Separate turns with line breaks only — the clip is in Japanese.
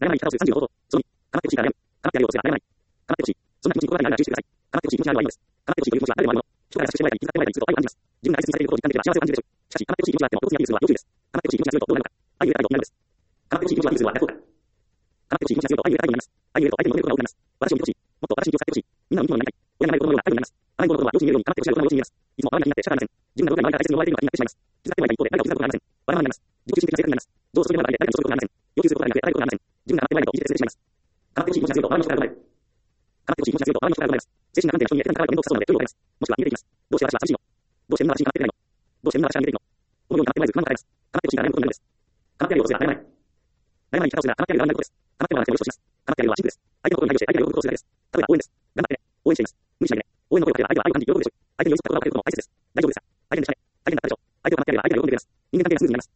悩まない方数35ほど。その2、構ってほしいから悩む。構ってやるようとすれば悩まない。構ってほしい。そんな気持ちに心当たりがあるなら注意してください。構ってほしい気持ちにあるのはいいのです。構ってほしいという気持ちは誰でもあるもの。人から優しくしてもらえたり、気遣ってもらえたりすると愛を感じます。自分が大切にされていることを実感できれば幸せを感じるでしょう。しかし、構ってほしい気持ちがあっても、腰にアピールするのは要注意です。構ってほしい気持ちが強いとどうなるのか。愛に触れたいと気になるのです。構ってほしい気持ちをアピールするのは逆効果。構ってほしい気持ちが強いと愛に触れたいと思います。愛に触れると相手に求めることが多くなります。私を見てほしい。もっと私に気を使ってほしい。みんなの生き物になりたい。親がない子供のような態度になります。あまり子供は幼稚に見えるように構ってほしい大人の幼稚に見えます。いつも周りが気になって仕方ありません。自分がどれだけ周りから大切に思われているのか気になってしまいます。気遣ってはいない一方で誰かを気遣うことがありません。わがままになります。自己中心的な性格になります。どうぞそういうものがあり誰かにそういうことがありません。要求することがなくて誰かことがありません。自分が構っていないといじってしまいます。構ってほしい気持ちが強いと周りの人から生まれる。構ってほしい気持ちが強いと周りの人から生まれます。精神な観点で人に役立たないと面倒くさそうなので距離を置かれます。もしくは逃げていきます。どうして私は寂しいの？どうしてみんな私に構っていないの？どうしてみんな私は逃げているの？このように構ってもらえず不満が与えます。構ってほしいから悩むことになるのです。構ってやるようとすれば悩まない。悩まない生き方をすれば構ってやるようなことです。構ってもらわなくてもよしとします。構ってやるようはシンプルです。相手のことに配慮して相手が喜ぶことをするだけです。例えば応援です。頑張ってね。応援しています。無理しないでね。応援の声をかければ相手は愛を感じ喜ぶでしょう。相手に寄り添ったことが分かることも大切です。大丈夫ですか？大変でしたね。大変だったでしょう。相手を構ってやれば相手が喜んでくれます。人間関係がスムーズになります。